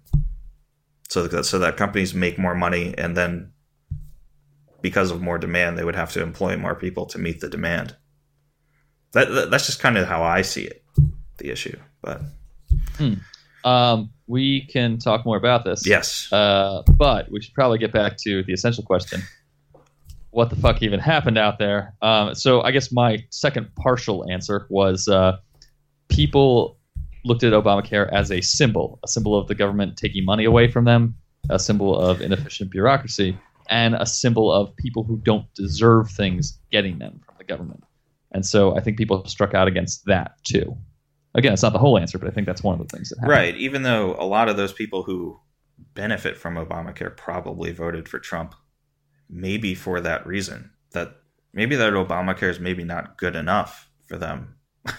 so that so that companies make more money, and then because of more demand, they would have to employ more people to meet the demand. That, that that's just kind of how I see it, the issue. But hmm. um, we can talk more about this. Yes, uh, but we should probably get back to the essential question. What the fuck even happened out there? Um, so I guess my second partial answer was uh, people looked at Obamacare as a symbol, a symbol of the government taking money away from them, a symbol of inefficient bureaucracy, and a symbol of people who don't deserve things getting them from the government. And so I think people struck out against that too. Again, it's not the whole answer, but I think that's one of the things that happened. Right, even though a lot of those people who benefit from Obamacare probably voted for Trump. Maybe for that reason, that maybe that Obamacare is maybe not good enough for them.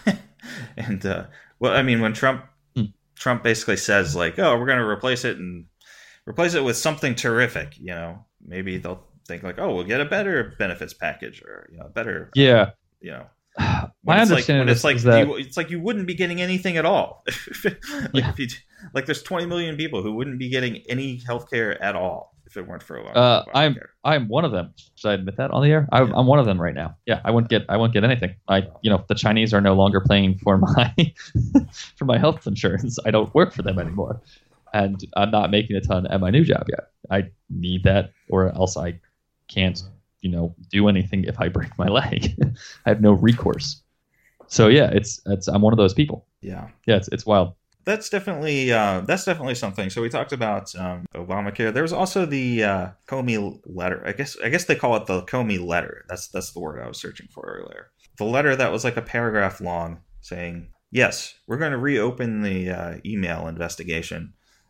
and uh, well, I mean, when Trump hmm. Trump basically says like, "Oh, we're going to replace it and replace it with something terrific," you know, maybe they'll think like, "Oh, we'll get a better benefits package or you know, better." Yeah, you know. My understanding like, is, like is that you, it's like you wouldn't be getting anything at all. like, yeah. if you, like there's twenty million people who wouldn't be getting any healthcare at all if it weren't for Obamacare. Uh, I'm I'm one of them. Should I admit that on the air? I, yeah. I'm one of them right now. Yeah, I wouldn't get I wouldn't get anything. I you know the Chinese are no longer paying for my for my health insurance. I don't work for them anymore, and I'm not making a ton at my new job yet. I need that, or else I can't you know do anything if I break my leg. I have no recourse. So yeah, it's it's I'm one of those people. Yeah, yeah, it's it's wild. That's definitely uh, that's definitely something. So we talked about um, Obamacare. There was also the uh, Comey letter. I guess I guess they call it the Comey letter. That's that's the word I was searching for earlier. The letter that was like a paragraph long, saying, "Yes, we're going to reopen the uh, email investigation,"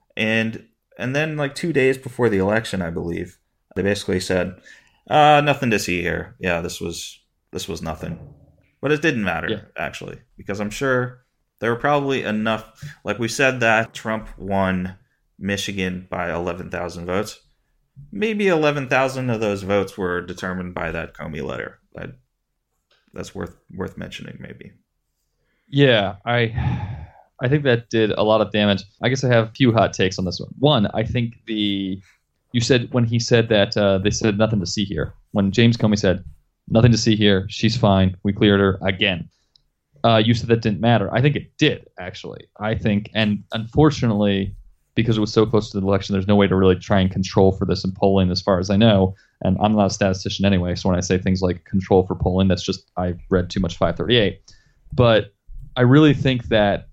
and and then like two days before the election, I believe, they basically said, uh, "Nothing to see here. Yeah, this was this was nothing," but it didn't matter yeah. actually, because I'm sure. There were probably enough, like we said, that Trump won Michigan by eleven thousand votes. Maybe eleven thousand of those votes were determined by that Comey letter. That, that's worth worth mentioning, maybe. Yeah, I I think that did a lot of damage. I guess I have a few hot takes on this one. One, I think the you said when he said that uh, they said nothing to see here. When James Comey said nothing to see here, she's fine. We cleared her again. Uh, you said that didn't matter. I think it did, actually. I think, and unfortunately, because it was so close to the election, there's no way to really try and control for this in polling, as far as I know. And I'm not a statistician anyway, so when I say things like control for polling, that's just I read too much five thirty-eight. But I really think that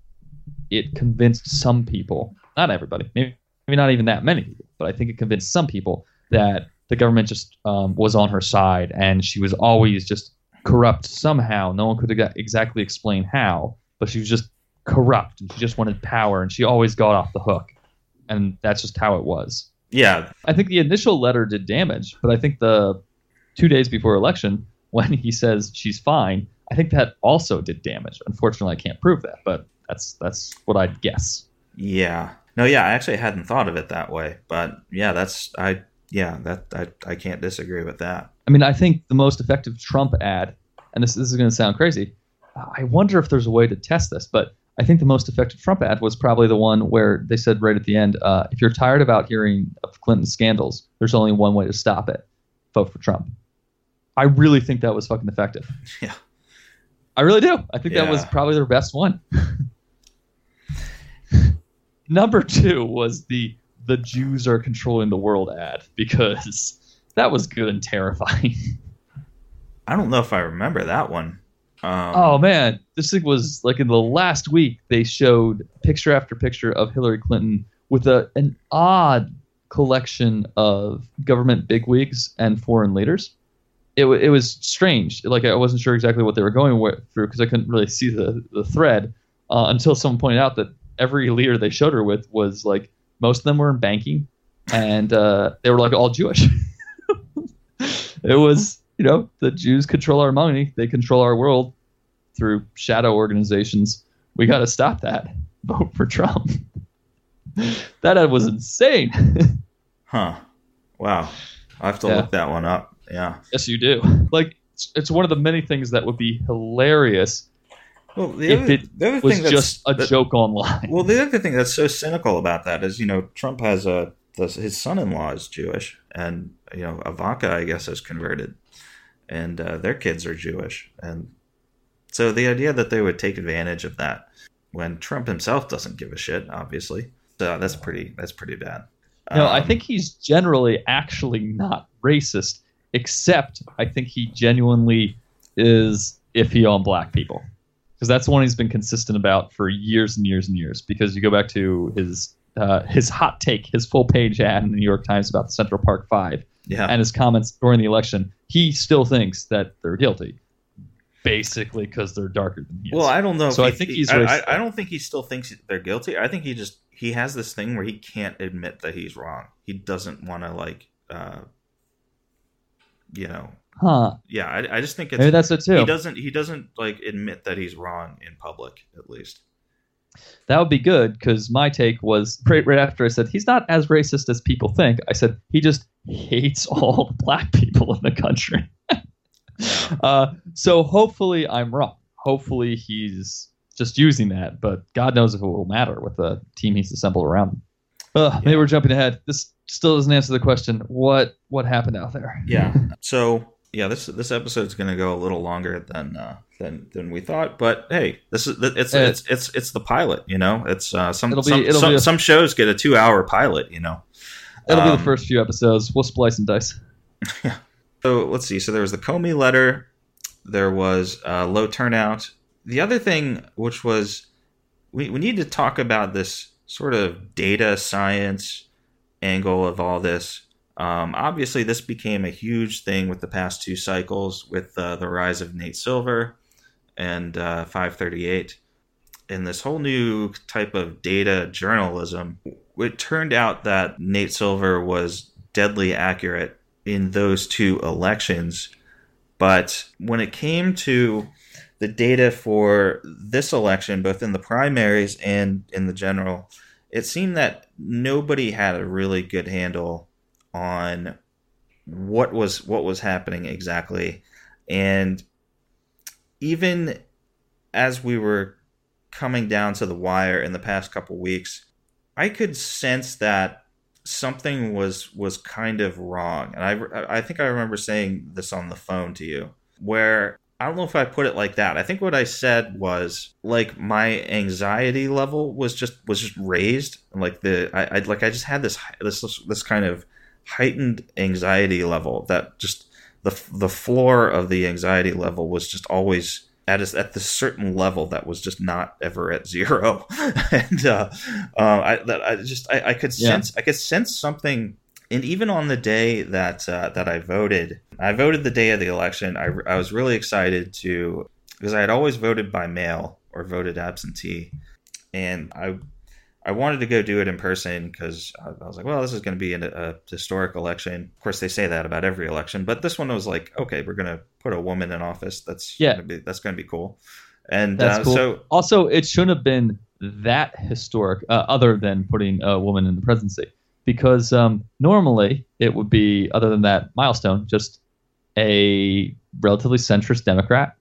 it convinced some people, not everybody, maybe, maybe not even that many people, but I think it convinced some people that the government just um, was on her side, and she was always just corrupt somehow. No one could exactly explain how, but she was just corrupt and she just wanted power and she always got off the hook. And that's just how it was. Yeah. I think the initial letter did damage, but I think the two days before election, when he says she's fine, I think that also did damage. Unfortunately, I can't prove that, but that's that's what I'd guess. Yeah. No, yeah, I actually hadn't thought of it that way, but yeah, that's I yeah, that I I can't disagree with that. I mean, I think the most effective Trump ad, and this this is going to sound crazy. I wonder if there's a way to test this, but I think the most effective Trump ad was probably the one where they said right at the end, uh, if you're tired about hearing of Clinton's scandals, there's only one way to stop it. Vote for Trump. I really think that was fucking effective. Yeah. I really do. I think Yeah. that was probably their best one. Number two was the the Jews are controlling the world ad, because that was good and terrifying. I don't know if I remember that one. Um, Oh man, this thing was like in the last week they showed picture after picture of Hillary Clinton with a an odd collection of government bigwigs and foreign leaders. It w- it was strange. Like I wasn't sure exactly what they were going with, through because I couldn't really see the the thread uh, until someone pointed out that every leader they showed her with was like most of them were in banking and uh, they were like all Jewish. It was. You know, the Jews control our money. They control our world through shadow organizations. We got to stop that. Vote for Trump. That ad was insane. Huh. Wow. I have to Yeah. look that one up. Yeah. Yes, you do. Like, it's, it's one of the many things that would be hilarious Well, the if other, it the other was thing that's, just a that- joke online. Well, the other thing that's so cynical about that is, you know, Trump has a his son-in-law is Jewish, and you know, Ivanka, I guess, is converted, and uh, their kids are Jewish, and so the idea that they would take advantage of that when Trump himself doesn't give a shit, obviously, so that's pretty that's pretty bad. No, I Um, think he's generally actually not racist, except I think he genuinely is iffy on black people. Because that's one he's been consistent about for years and years and years. Because you go back to his uh, his hot take, his full page ad in the New York Times about the Central Park Five, yeah, and his comments during the election, he still thinks that they're guilty. Basically because they're darker than he is. well, I don't know. So if I think he, he's I, I, racist. I don't think he still thinks they're guilty. I think he just he has this thing where he can't admit that he's wrong. He doesn't want to like, uh, you know. Huh. Yeah, I, I just think it's Maybe that's it too. he doesn't he doesn't like admit that he's wrong in public, at least. That would be good, because my take was right, right after I said he's not as racist as people think. I said he just hates all the black people in the country. uh, so hopefully I'm wrong. Hopefully he's just using that, but God knows if it will matter with the team he's assembled around him. Uh, maybe Yeah. we're jumping ahead. This still doesn't answer the question. What what happened out there? Yeah. So yeah, this this episode's going to go a little longer than uh, than than we thought, but hey, this is it's Uh, it's it's it's the pilot, you know. It's uh, some It'll be- some it'll some, be a- some shows get a two hour pilot, you know. It'll be Um, the first few episodes. We'll splice and dice. So let's see. So there was the Comey letter. There was uh, low turnout. The other thing, which was, we, we need to talk about this sort of data science angle of all this. Um, obviously, this became a huge thing with the past two cycles, with uh, the rise of Nate Silver and uh, five thirty-eight. And this whole new type of data journalism. It turned out that Nate Silver was deadly accurate in those two elections. But when it came to the data for this election, both in the primaries and in the general, it seemed that nobody had a really good handle on what was what was happening exactly. And even as we were coming down to the wire in the past couple weeks, I could sense that something was was kind of wrong. And I, I think I remember saying this on the phone to you, where I don't know if I put it like that. I think what I said was like my anxiety level was just was just raised. Like the I, I like I just had this this this kind of heightened anxiety level that just the the floor of the anxiety level was just always at a, at this certain level that was just not ever at zero. And uh, uh, I that I just I, I could sense yeah. I could sense something. And even on the day that uh, that I voted, I voted the day of the election. I, I was really excited to, because I had always voted by mail or voted absentee, and I I wanted to go do it in person because I, I was like, well, this is going to be an, a historic election. Of course, they say that about every election, but this one was like, okay, we're going to put a woman in office. That's yeah, gonna be, that's going to be cool. And that's uh, cool. so also, it shouldn't have been that historic, uh, other than putting a woman in the presidency, because um, normally it would be, other than that milestone, just a relatively centrist Democrat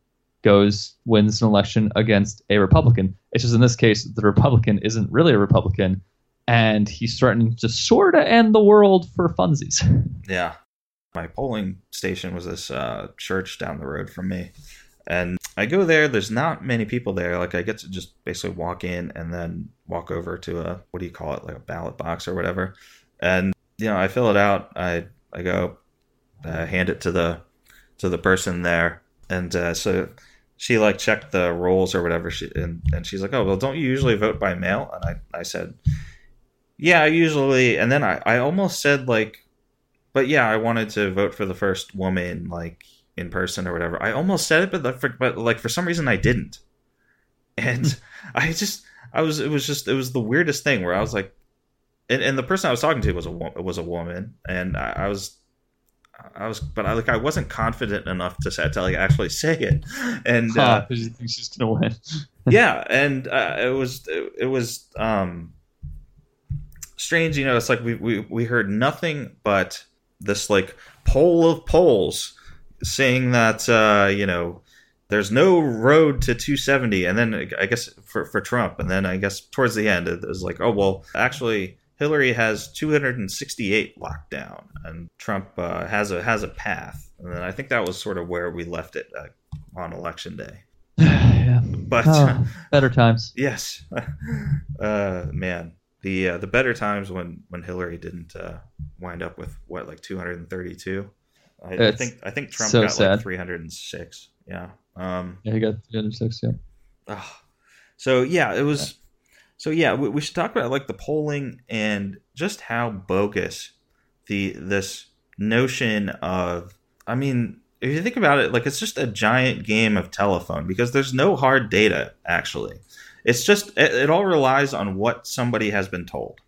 goes wins an election against a Republican. It's just in this case the Republican isn't really a Republican, and he's threatening to sort of end the world for funsies. Yeah, my polling station was this uh, church down the road from me, and I go there. There's not many people there. Like I get to just basically walk in and then walk over to a, what do you call it, like a ballot box or whatever, and you know I fill it out. I I go uh, hand it to the to the person there, and uh, so. She like checked the rolls or whatever, she, and, and she's like, oh, well, don't you usually vote by mail? And I, I said, yeah, I usually. And then I, I almost said like, but yeah, I wanted to vote for the first woman like in person or whatever. I almost said it, but, the, but like for some reason I didn't. And I just, I was, it was just, it was the weirdest thing where I was like, and, and the person I was talking to was a, was a woman. And I, I was, I was, but I like I wasn't confident enough to say, to like actually say it, and huh, uh, you think she's gonna win? yeah, and uh, it was it, it was um, strange, you know. It's like we, we we heard nothing but this like poll of polls saying that uh, you know there's no road to two seventy, and then I guess for for Trump, and then I guess towards the end it was like, oh well, actually. Hillary has two hundred sixty-eight locked down, and Trump uh, has a has a path. And then I think that was sort of where we left it uh, on election day. Yeah, but oh, better times. Yes, uh, man, the uh, the better times when, when Hillary didn't uh, wind up with what like two hundred thirty-two. I, I think I think Trump so got sad. like three hundred six. Yeah. Um, yeah, he got three hundred six. Yeah. Uh, so yeah, it was. Yeah. So yeah, we, we should talk about like the polling and just how bogus the this notion of. I mean, if you think about it, like it's just a giant game of telephone because there's no hard data actually. It's just it, it all relies on what somebody has been told,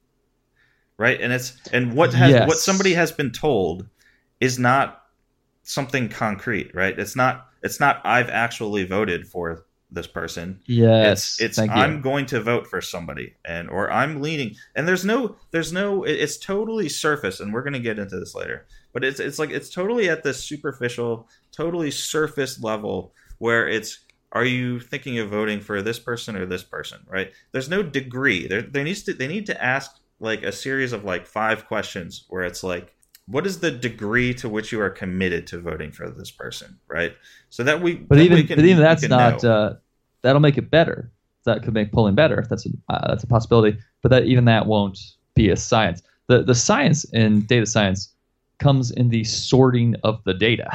right? And it's and what has yes. what somebody has been told is not something concrete, right? It's not it's not I've actually voted for this person. Yes, it's, it's I'm you. going to vote for somebody, and or I'm leaning, and there's no there's no it's totally surface, and we're going to get into this later, but it's it's like it's totally at this superficial, totally surface level where it's are you thinking of voting for this person or this person, right? There's no degree. There there needs to they need to ask like a series of like five questions where it's like, what is the degree to which you are committed to voting for this person, right? So that we, but that even we can, but even that's not uh, that'll make it better. That could make polling better. That's a uh, that's a possibility. But that even that won't be a science. The the science in data science comes in the sorting of the data,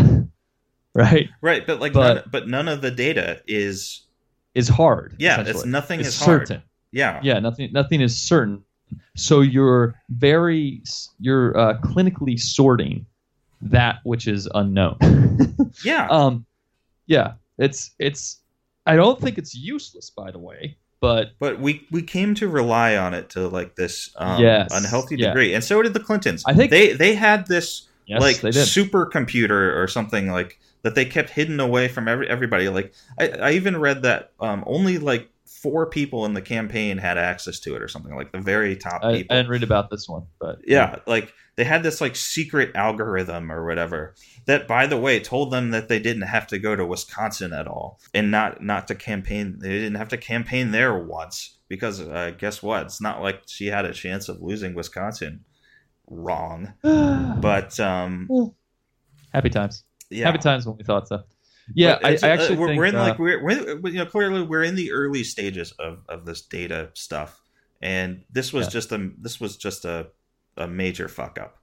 right? Right, but like but, none, but none of the data is is hard. Yeah, it's nothing it's is certain. hard. Yeah, yeah, nothing nothing is certain. So you're very you're uh, clinically sorting that which is unknown. yeah. Um, yeah. It's it's. I don't think it's useless, by the way. But but we, we came to rely on it to like this um, yes, unhealthy yeah. degree, and so did the Clintons. I think they they had this yes, like they did. supercomputer or something like that they kept hidden away from every, everybody. Like I, I even read that um, only like four people in the campaign had access to it or something, like the very top I, people. I didn't read about this one, but yeah, yeah, like they had this like secret algorithm or whatever that, by the way, told them that they didn't have to go to Wisconsin at all and not not to campaign. They didn't have to campaign there once because uh, guess what? It's not like she had a chance of losing Wisconsin. Wrong, but um, happy times. Yeah. Happy times when we thought so. Yeah, I, I actually uh, we're, think, we're in uh, like we're, we're you know clearly we're in the early stages of, of this data stuff, and this was yeah. just a this was just a a major fuck up.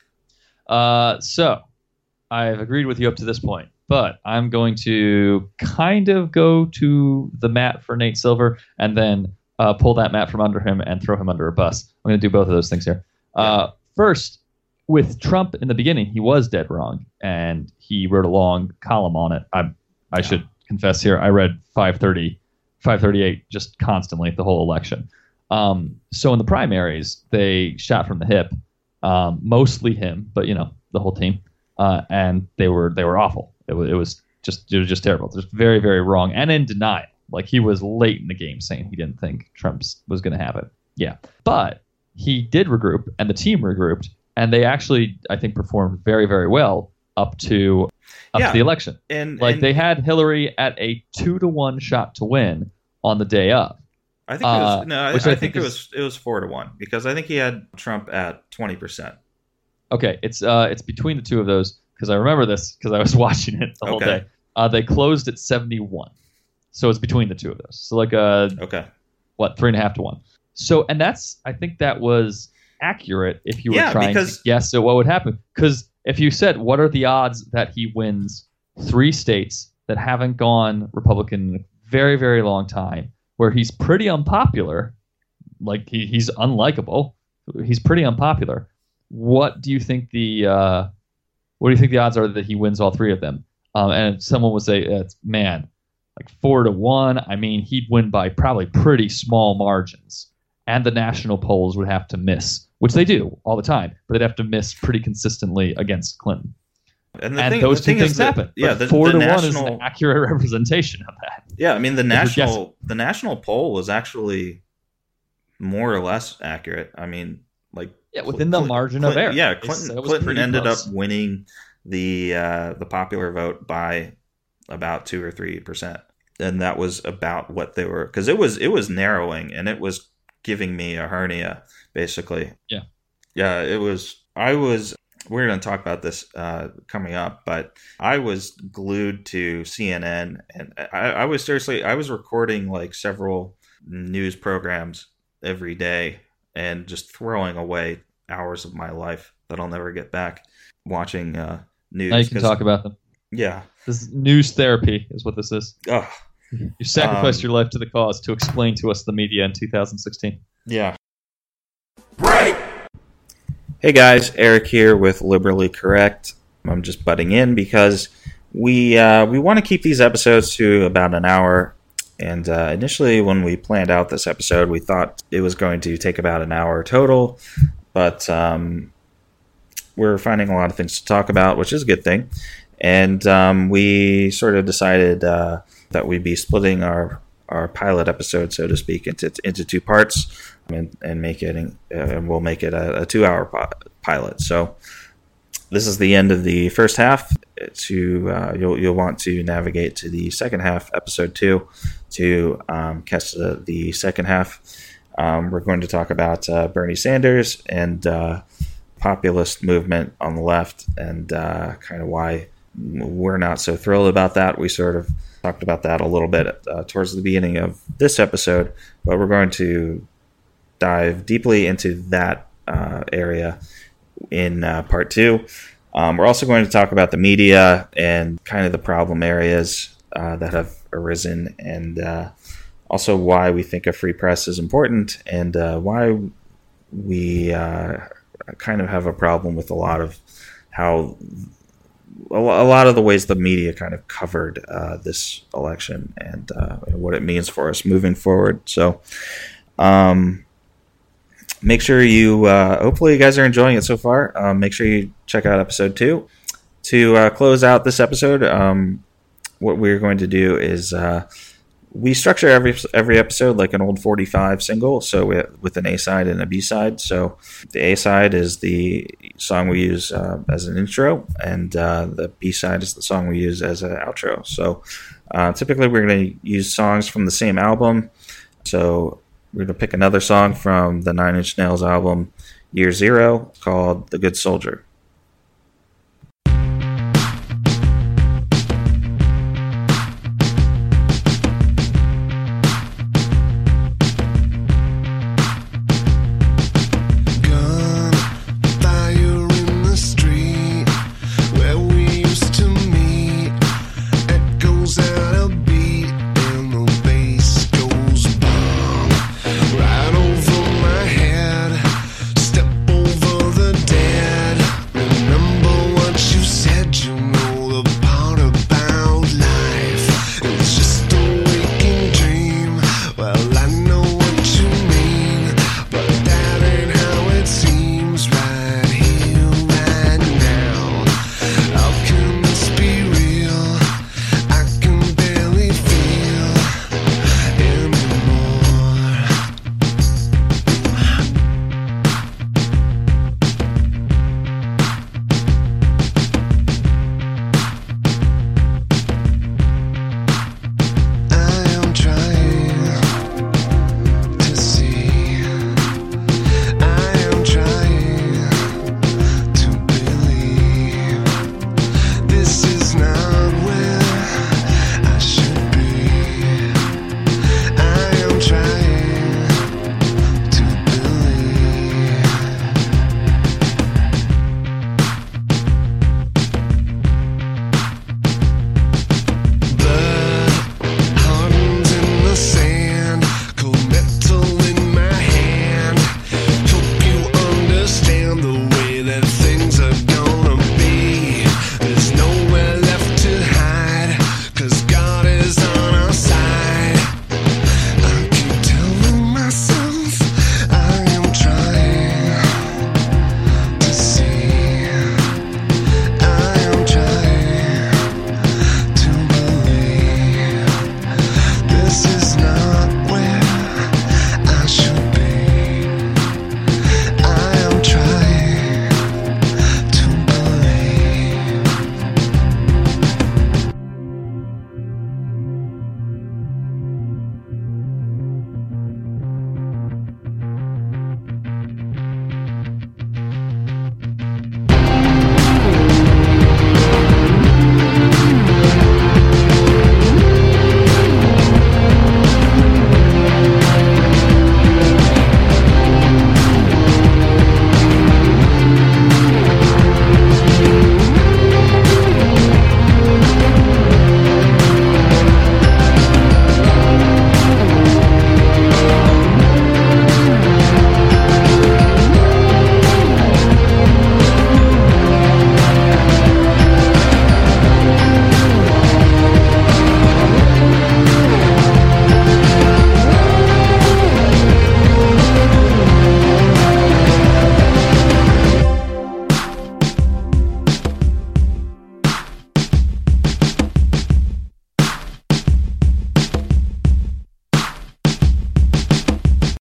Uh, so I've agreed with you up to this point, but I'm going to kind of go to the mat for Nate Silver and then uh, pull that mat from under him and throw him under a bus. I'm going to do both of those things here. Yeah. Uh, first, with Trump in the beginning, he was dead wrong, and he wrote a long column on it. I I yeah. should confess here, I read five thirty, five thirty-eight just constantly the whole election. Um, so in the primaries, they shot from the hip, um, mostly him, but you know the whole team, uh, and they were they were awful. It was it was just it was just terrible. Just very very wrong and in denial. Like he was late in the game saying he didn't think Trump was going to have it. Yeah, but he did regroup, and the team regrouped, and they actually I think performed very very well up to up yeah. to the election. And like and they had Hillary at a two to one shot to win on the day of. I think it was uh, no, I, I which think, I think it is- was it was four to one because I think he had Trump at twenty percent. Okay, it's uh it's between the two of those because I remember this because I was watching it the whole Okay. day. Uh, they closed at seventy-one, so it's between the two of those. So like uh Okay. what three and a half to one. So and that's I think that was accurate if you were Yeah, trying because- to guess at what would happen. Because if you said what are the odds that he wins three states that haven't gone Republican in a very very long time, where he's pretty unpopular, like he, he's unlikable, he's pretty unpopular. What do you think the uh, what do you think the odds are that he wins all three of them? Um, and someone would say, it's man, like four to one. I mean, he'd win by probably pretty small margins, and the national polls would have to miss, which they do all the time, but they'd have to miss pretty consistently agast Clinton. And, the And thing, those the two thing things is that, happen. Yeah, But the, four the to national, one is an accurate representation of that. Yeah, I mean the we're national the national poll was actually more or less accurate. I mean, like Yeah, within the Clinton- margin of Clinton- error. Yeah, It's- Clinton it was Clinton pretty ended close. up winning the uh, the popular vote by about two or three percent, and that was about what they were because it was it was narrowing and it was giving me a hernia basically. Yeah, yeah, it was. I was. We're going to talk about this uh, coming up, but I was glued to C N N, and I, I was seriously, I was recording like several news programs every day and just throwing away hours of my life that I'll never get back watching uh, news. Now you can 'cause- talk about them. Yeah. This is news therapy is what this is. Ugh. You sacrificed Um, your life to the cause to explain to us the media in two thousand sixteen. Yeah. Right. Hey guys, Eric here with Liberally Correct. I'm just butting in because we uh, we want to keep these episodes to about an hour. And uh, initially, when we planned out this episode, we thought it was going to take about an hour total. But um, we're finding a lot of things to talk about, which is a good thing. And um, we sort of decided uh, that we'd be splitting our our pilot episode, so to speak, into into two parts, and, and make it, and we'll make it a, a two-hour pilot. So this is the end of the first half. To uh, you'll you'll want to navigate to the second half, episode two, to um, catch the, the second half. Um, we're going to talk about uh, Bernie Sanders and uh, populist movement on the left, and uh, kind of why we're not so thrilled about that. We sort of talked about that a little bit uh, towards the beginning of this episode, but we're going to dive deeply into that uh, area in uh, part two. Um, we're also going to talk about the media and kind of the problem areas uh, that have arisen, and uh, also why we think a free press is important, and uh, why we uh, kind of have a problem with a lot of how a lot of the ways the media kind of covered uh, this election, and uh, what it means for us moving forward. So um, make sure you, uh, hopefully you guys are enjoying it so far. Um, make sure you check out episode two. To uh, close out this episode, um, what we're going to do is uh, we structure every every episode like an old forty-five single, so we, with an A side and a B side. So the A side is the song we use uh, as an intro, and uh, the B side is the song we use as an outro. So uh, typically we're going to use songs from the same album. So we're going to pick another song from the Nine Inch Nails album Year Zero called "The Good Soldier."